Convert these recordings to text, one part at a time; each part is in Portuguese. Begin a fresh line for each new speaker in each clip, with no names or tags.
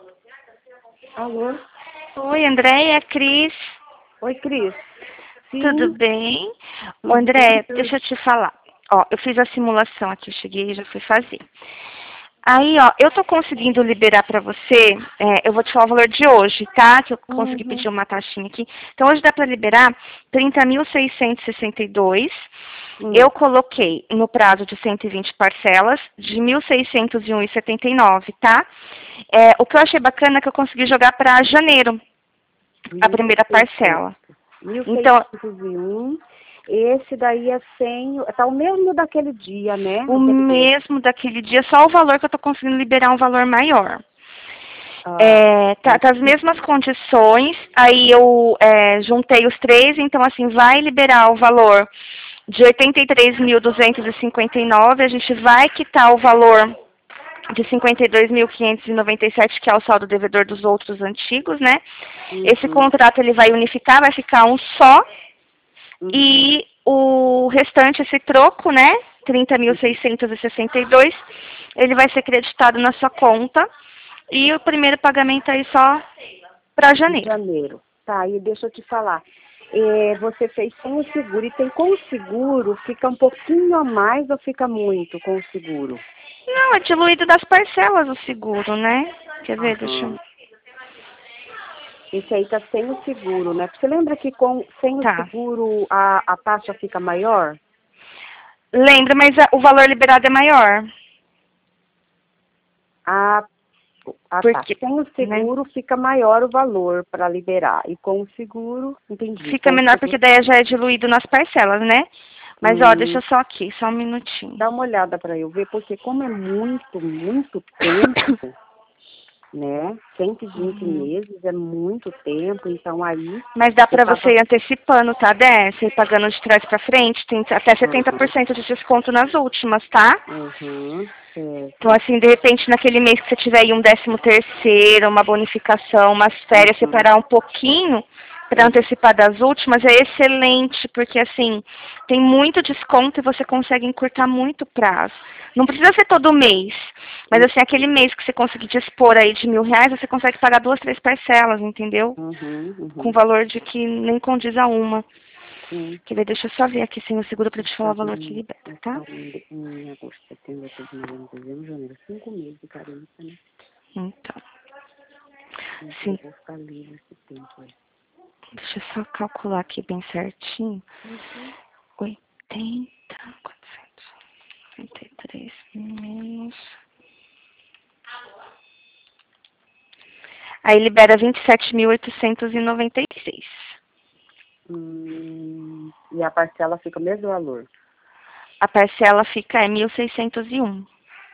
Alô?
Oi, Andréia, Cris.
Oi, Cris.
Tudo bem? Ô,
Tudo bem,
Andréia, deixa eu te falar. Ó, eu fiz a simulação aqui, eu cheguei e já fui fazer. Aí, ó, eu tô conseguindo liberar pra você, eu vou te falar o valor de hoje, tá? Que eu consegui
Uhum.
pedir uma taxinha aqui. Então, hoje dá pra liberar 30.662. Eu coloquei no prazo de 120 parcelas de 1.601,79, tá? O que eu achei bacana é que eu consegui jogar pra janeiro, a primeira
1.600.
parcela. Então,
1.601. Esse daí é sem... Tá o mesmo daquele dia, né?
o
Daquele dia.
mesmo daquele dia, só o valor que eu tô conseguindo liberar um valor maior.
Ah,
Tá as mesmas condições, aí eu juntei os três, então assim, vai liberar o valor de 83.259, a gente vai quitar o valor de 52.597, que é o saldo devedor dos outros antigos, né? Esse
uhum,
contrato ele vai unificar, vai ficar um só,
uhum,
e o restante, esse troco, né? 30.662, ele vai ser creditado na sua conta. E o primeiro pagamento aí só para
de
janeiro.
janeiro. Tá, e deixa eu te falar. Você fez sem o seguro. E tem com o seguro, fica um pouquinho a mais ou fica muito com o seguro?
Não, é diluído das parcelas o seguro, né? Quer ver? Deixa eu...
Aham. Esse aí tá sem o seguro, né? Você lembra que sem o
Tá.
seguro a taxa fica maior?
Lembra, mas o valor liberado é maior.
Ah, tá.
Porque,
Sem o
né?
seguro fica maior o valor para liberar. E com o seguro, entendi.
Fica
Com o
menor porque
seguro.
daí já é diluído nas parcelas, né? Mas, ó, deixa
Hum,
eu só aqui, só um minutinho.
dá uma olhada para eu ver, porque como é muito, muito tempo, né? 120
Uhum.
meses é muito tempo, então aí
Mas dá
eu
pra você
tava.
ir antecipando, tá, Dé? Você ir pagando de trás pra frente, tem até
Uhum,
70% de desconto nas últimas, tá?
uhum,
Então,
certo.
assim, de repente, naquele mês que você tiver aí um 13º, uma bonificação, umas férias,
Uhum,
separar um pouquinho para
uhum,
antecipar das últimas, é excelente, porque, assim, tem muito desconto e você consegue encurtar muito o prazo. Não precisa ser todo mês, mas, assim, aquele mês que você conseguir dispor aí de R$ 1.000, você consegue pagar 2, 3 parcelas, entendeu?
uhum,
Com
uhum,
valor de que nem condiz a uma.
sim.
Quer ver? Deixa eu só ver aqui sem o seguro para te falar o valor que
Então,
libera, tá?
em agosto, setembro, outubro, novembro, dezembro, janeiro. 5 meses de carência, né?
Então,
Então,
sim.
eu vou ficar livre esse tempo aí.
Deixa eu só calcular aqui bem certinho.
Uhum.
80, 453 menos. Aí libera 27.896.
E a parcela fica o mesmo valor.
A parcela fica 1.601.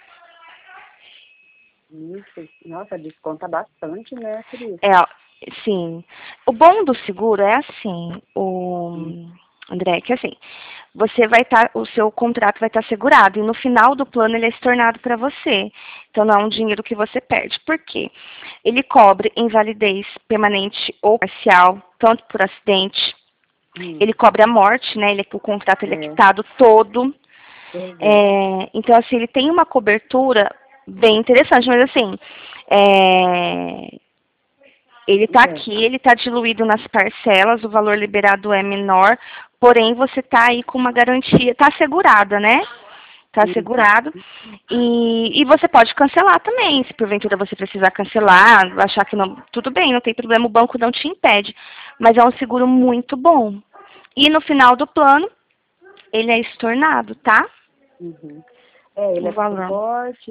1.600. Nossa, desconta bastante, né, Cris?
Ó, sim. O bom do seguro é assim,
Hum,
André, que assim, você vai estar, o seu contrato vai estar segurado e no final do plano ele é estornado para você. Então não é um dinheiro que você perde. Por quê? Ele cobre invalidez permanente ou parcial, tanto por acidente,
hum,
ele cobre a morte, né? O contrato ele é
é,
quitado todo.
pois é.
Então, assim, ele tem uma cobertura bem interessante, mas assim, é, ele está
É.
aqui, ele está diluído nas parcelas, o valor liberado é menor, porém você está aí com uma garantia, está assegurada, né? Está
Uhum.
assegurado. E você pode cancelar também, se porventura você precisar cancelar, achar que não, tudo bem, não tem problema, o banco não te impede. Mas é um seguro muito bom. E no final do plano, ele é estornado, tá?
Uhum. É, ele
O
é por
valor.
morte,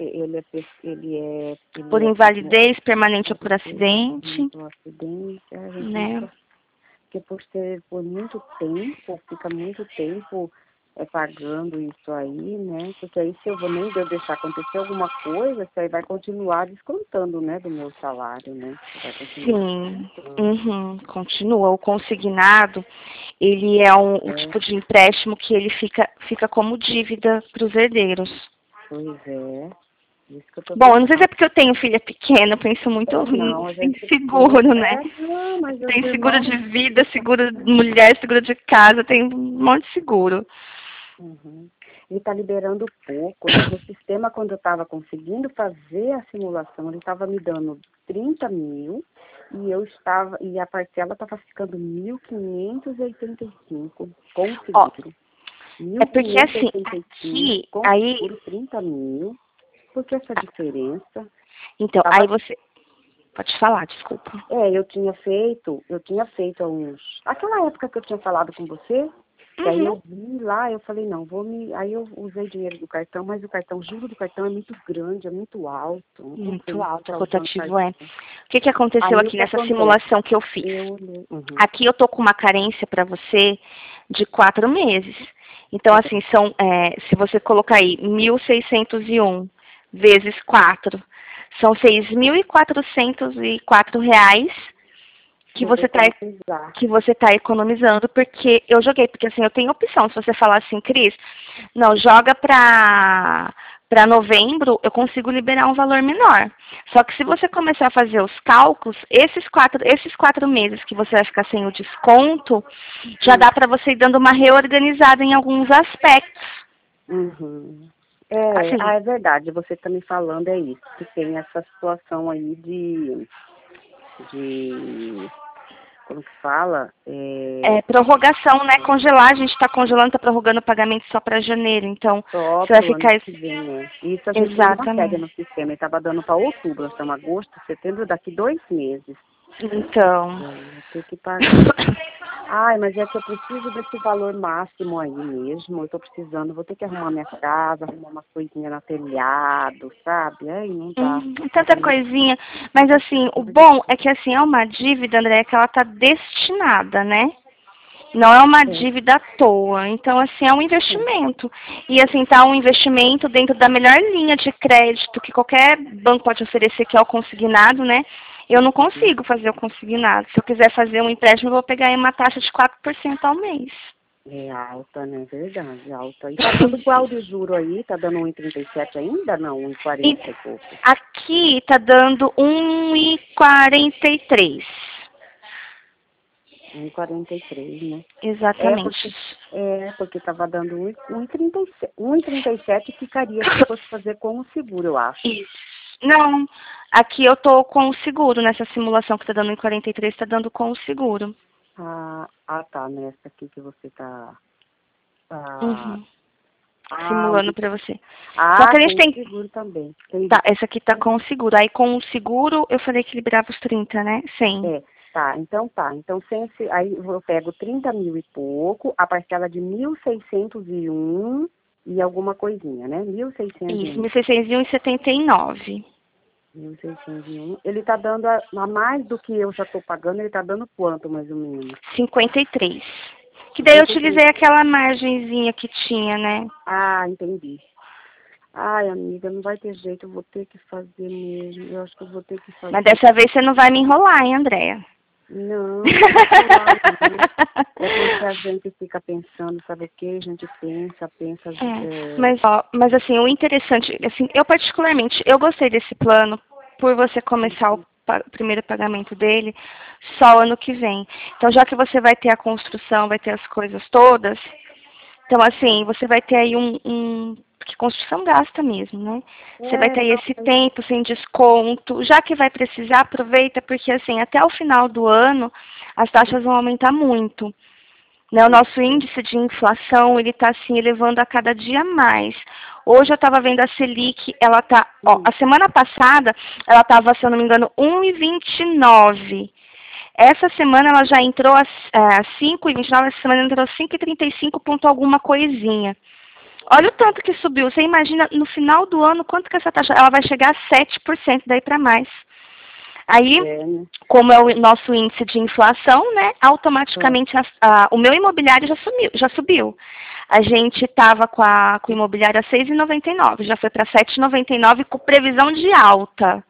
Por invalidez permanente ou por acidente,
por acidente, a gente
né?
nunca, porque por ser por muito tempo, fica muito tempo pagando isso aí, né? Porque aí se eu vou nem eu deixar acontecer alguma coisa, isso aí vai continuar descontando, né, do meu salário, né? Vai continuar
Sim,
descontando.
uhum, continua. O consignado, ele é um
É,
tipo de empréstimo que ele fica como dívida para os herdeiros.
pois é, isso que eu tô
Bom, eu não sei se
pensando.
é porque eu tenho filha pequena, eu penso muito
Não, a
em
gente precisa.
seguro, né?
Não, mas os
Tem seguro
irmãos.
de vida, seguro de mulher, seguro de casa, tem um monte de seguro.
Uhum. ele está liberando pouco, né? No sistema, quando eu estava conseguindo fazer a simulação, ele estava me dando 30 mil e a parcela estava ficando 1.585 com o seguro.
É porque assim, aqui,
com
aí...
seguro 30 mil, porque essa diferença...
Então, aí você... Pode falar, desculpa.
Eu tinha feito aquela época que eu tinha falado com você, e aí eu vi lá, eu falei, não, aí eu usei dinheiro do cartão, mas o juro do cartão é muito grande, é muito alto.
Muito alto, o rotativo é. O que aconteceu
aí,
aqui nessa simulação que eu fiz? Aqui eu tô com uma carência para você de 4 meses. Então, assim, se você colocar aí 1.601 vezes 4, são R$6.404 que você tá economizando, porque eu joguei, porque assim, eu tenho opção, se você falar assim, Cris, não, joga para novembro, eu consigo liberar um valor menor. Só que se você começar a fazer os cálculos, esses quatro meses que você vai ficar sem o desconto, já dá para você ir dando uma reorganizada em alguns aspectos.
Assim, é verdade, você está me falando isso, que tem essa situação aí de como que fala?
Prorrogação, né? Congelar, a gente está congelando, está prorrogando o pagamento só para janeiro, então
só
você vai ficar...
que vem, né? Isso a gente não consegue no sistema, ele estava dando para outubro, nós estamos agosto, setembro, daqui 2 meses.
Então...
Tem que pagar. Ai, mas é que eu preciso desse valor máximo aí mesmo. Eu tô precisando, vou ter que arrumar minha casa, arrumar umas coisinhas no telhado, sabe? Aí não dá.
Tanta coisinha. Mas assim, o bom é que assim, é uma dívida, André, que ela tá destinada, né? Não é uma dívida à toa. Então, assim, é um investimento. E assim, tá um investimento dentro da melhor linha de crédito que qualquer banco pode oferecer, que é o consignado, né? Eu não consigo fazer o consignado. Se eu quiser fazer um empréstimo, eu vou pegar aí uma taxa de 4% ao mês.
É alta, né? Verdade, alta. E tá dando qual de juro aí? Tá dando 1,37 ainda? Não, 1,40 e pouco.
Aqui tá dando 1,43.
1,43, né?
Exatamente.
Porque tava dando 1,37. 1,37 ficaria se fosse fazer com o seguro, eu acho.
Isso. Não, aqui eu tô com o seguro, nessa simulação que tá dando em 43, tá dando com o seguro.
Tá, nessa aqui que você tá...
Simulando pra você. Só que a gente tem...
seguro também.
Tá, essa aqui tá com o seguro. Aí com o seguro, eu falei que liberava os 30, né? 100.
Então tá. Então, aí eu pego 30 mil e pouco, a parcela de 1.601 e alguma coisinha, né? 1.601.
Isso, 1.601,79.
1.601. Ele tá dando a mais do que eu já tô pagando, ele tá dando quanto, mais ou menos?
53. Que daí eu utilizei aquela margenzinha que tinha, né?
Entendi. Ai, amiga, não vai ter jeito, eu vou ter que fazer mesmo. Eu acho que eu vou ter que fazer.
Mas dessa vez você não vai me enrolar, hein, Andréia?
Não, é porque a gente fica pensando, sabe o que? A gente pensa.
Mas assim, o interessante, assim, eu particularmente, eu gostei desse plano por você começar o primeiro pagamento dele só ano que vem. Então, já que você vai ter a construção, vai ter as coisas todas, então assim, você vai ter aí porque construção gasta mesmo, né? Você vai ter aí esse tempo sem desconto. Já que vai precisar, aproveita, porque assim, até o final do ano, as taxas vão aumentar muito. Né? O nosso índice de inflação, ele está assim, elevando a cada dia mais. Hoje eu estava vendo a Selic, ela está, a semana passada, ela estava, se eu não me engano, 1,29. Essa semana ela já entrou a 5,29, essa semana entrou 5,35 ponto alguma coisinha. Olha o tanto que subiu. Você imagina no final do ano quanto que essa taxa... Ela vai chegar a 7%, daí para mais. Aí, como é o nosso índice de inflação, né? Automaticamente o meu imobiliário já subiu. A gente estava com o imobiliário a 6,99, já foi para 7,99 com previsão de alta.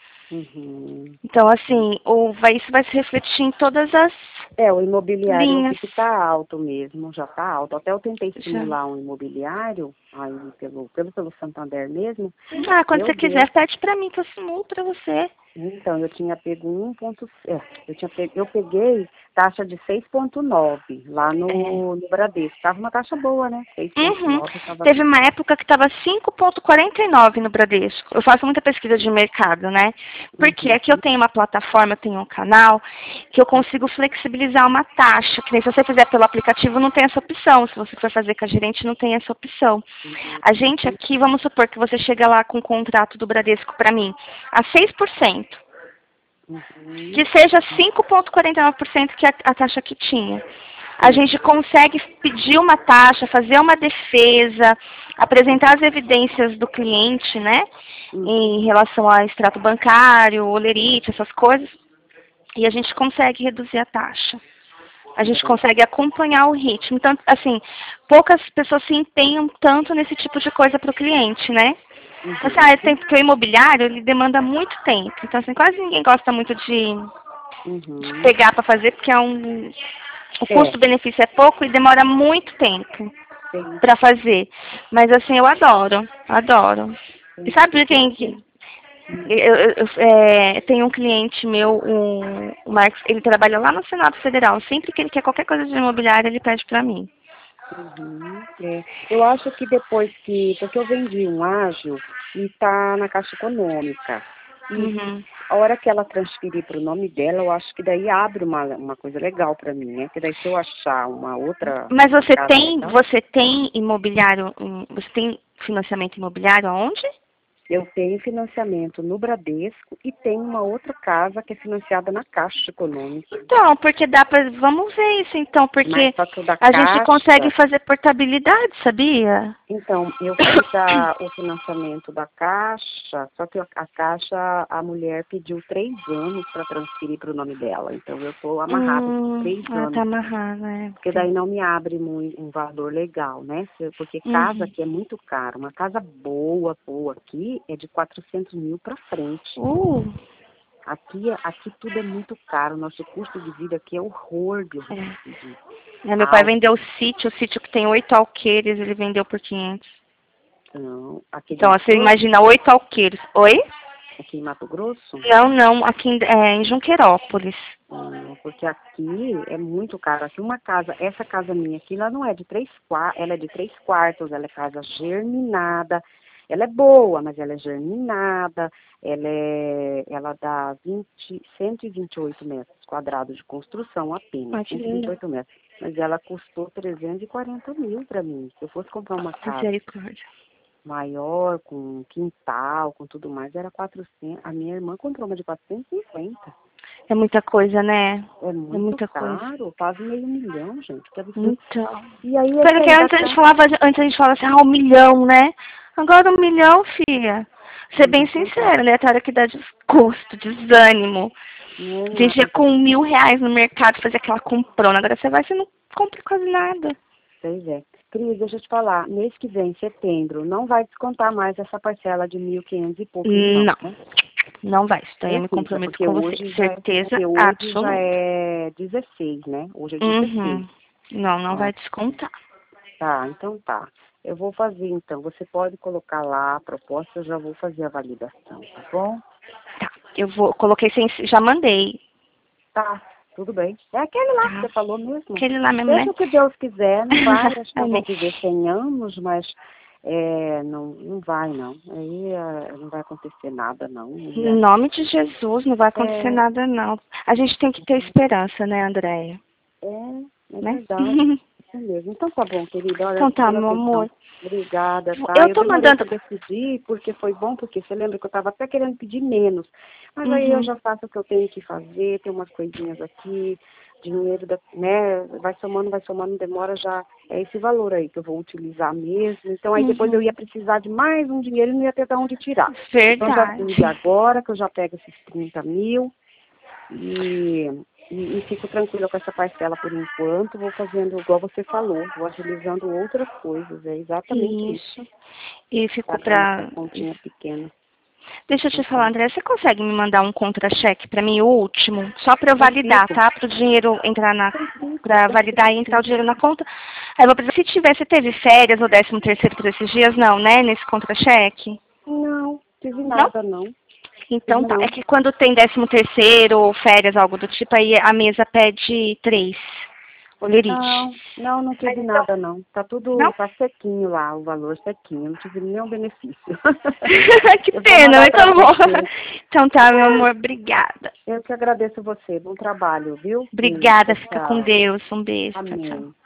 Então, assim, isso vai se refletir em todas as
o imobiliário
linhas.
que está alto mesmo, já está alto. Até eu tentei simular um imobiliário, aí pelo Santander mesmo.
Quando você quiser, pede para mim que eu simulo para você.
Então, eu tinha pego 1,7. Eu peguei taxa de 6,9 lá no Bradesco. Tava uma taxa boa, né? 6,9.
Teve uma época que estava 5,49 no Bradesco. Eu faço muita pesquisa de mercado, né? Porque aqui eu tenho uma plataforma, eu tenho um canal, que eu consigo flexibilizar uma taxa. Que nem se você fizer pelo aplicativo, não tem essa opção. Se você for fazer com a gerente, não tem essa opção. A gente aqui, vamos supor que você chega lá com o contrato do Bradesco para mim, a 6%. Que seja 5,49% que é a taxa que tinha. A gente consegue pedir uma taxa, fazer uma defesa, apresentar as evidências do cliente, né? Em relação a extrato bancário, olerite, essas coisas. E a gente consegue reduzir a taxa. A gente consegue acompanhar o ritmo. Então, assim, poucas pessoas se empenham tanto nesse tipo de coisa para o cliente, né? Assim, porque o imobiliário, ele demanda muito tempo. Então, assim, quase ninguém gosta muito de pegar para fazer, porque o custo-benefício é pouco e demora muito tempo para fazer. Mas, assim, eu adoro. E sabe quem... Tem um cliente meu, o Marcos, ele trabalha lá no Senado Federal. Sempre que ele quer qualquer coisa de imobiliário, ele pede para mim.
Eu acho que depois porque eu vendi um ágil e tá na Caixa Econômica. E a hora que ela transferir para o nome dela, eu acho que daí abre uma coisa legal para mim, né? Que daí se eu achar uma outra...
Mas você tem imobiliário, você tem financiamento imobiliário aonde?
Eu tenho financiamento no Bradesco e tenho uma outra casa que é financiada na Caixa Econômica.
Então, porque dá para... Vamos ver isso, então, porque a gente consegue fazer portabilidade, sabia?
Então, eu fiz o financiamento da Caixa, só que a Caixa, a mulher pediu 3 anos para transferir para o nome dela. Então, eu estou amarrada por 3 anos.
Está amarrada,
Porque daí não me abre muito, um valor legal, né? Porque casa aqui é muito caro. Uma casa boa aqui é de 400 mil para frente. Aqui tudo é muito caro. Nosso custo de vida aqui é horror de
meu pai vendeu o sítio que tem 8 alqueires, ele vendeu por 500. Então, você imagina 8 alqueires. Oi?
Aqui em Mato Grosso?
Não, aqui em Junquerópolis.
Porque aqui é muito caro. Aqui essa casa minha aqui, ela não é de 3 quartos, ela é de 3 quartos, ela é casa germinada. Ela é boa, mas ela é germinada, ela dá 128 metros quadrados de construção apenas, 128 metros. Mas ela custou 340 mil para mim. Se eu fosse comprar uma casa maior, com quintal, com tudo mais, era 400. A minha irmã comprou uma de 450.
É muita coisa, né?
É muito caro, quase R$500 mil, gente. Que absurdo.
Então.
E aí,
porque antes a gente falava assim, 1 milhão, né? Agora 1 milhão, filha. Ser bem sincera, né? Até a hora que dá desgosto, desânimo. A gente ia com R$1.000 no mercado fazer aquela comprona. Agora você não compra quase nada.
Pois é. Cris, deixa eu te falar. Mês que vem, setembro, não vai descontar mais essa parcela de 1.500 e pouco.
Não vai. Isso daí eu me comprometo com você. Certeza absoluta.
Hoje já é 16, né? Hoje é 16.
Não vai descontar.
Tá, então tá. Eu vou fazer, então. Você pode colocar lá a proposta, eu já vou fazer a validação, tá bom?
Tá, coloquei já mandei.
Tá, tudo bem. É aquele lá que você falou mesmo.
Aquele lá mesmo,
Deixa o que Deus quiser, não vai. Acho que eu vou viver 100 anos, mas não vai, não. Aí não vai acontecer nada, não.
Em nome de Jesus, não vai acontecer nada, não. A gente tem que ter esperança, né, Andréia?
É verdade. Mesmo. Então tá bom, querida. Olha,
então tá, meu amor.
Obrigada, tá?
Eu tô mandando...
pra decidir, porque foi bom, porque você lembra que eu tava até querendo pedir menos. Mas aí eu já faço o que eu tenho que fazer, tem umas coisinhas aqui, dinheiro, né? Vai somando, demora já. É esse valor aí que eu vou utilizar mesmo. Então aí depois eu ia precisar de mais um dinheiro e não ia ter de onde tirar.
Verdade.
Então já fiz agora, que eu já pego esses 30 mil e fico tranquila com essa parcela por enquanto, vou fazendo igual você falou, vou agilizando outras coisas, é exatamente isso.
E fico pra...
Continha pequena.
Deixa eu te falar, André, você consegue me mandar um contra-cheque pra mim, o último? Só pra eu validar, tá? Pro dinheiro entrar pra validar e entrar o dinheiro na conta. Aí eu vou precisar, você teve férias ou 13º por esses dias? Não, né? Nesse contra-cheque?
Não, tive nada, não.
Então tá.
Não,
É que quando tem 13º ou férias, algo do tipo, aí a mesa pede 3. Olerite.
não
Mas
tive
então,
nada não. Tá tudo,
não?
tá sequinho lá, o valor sequinho. Não tive nenhum benefício.
Que
Eu vou
pena,
mandar
mas
para
tá bom.
você.
Então tá, meu amor, obrigada.
Eu que agradeço você. Bom trabalho, viu? Sim,
Obrigada,
tchau,
fica com
tchau.
Deus. Um beijo, tchau, tchau.
Amém.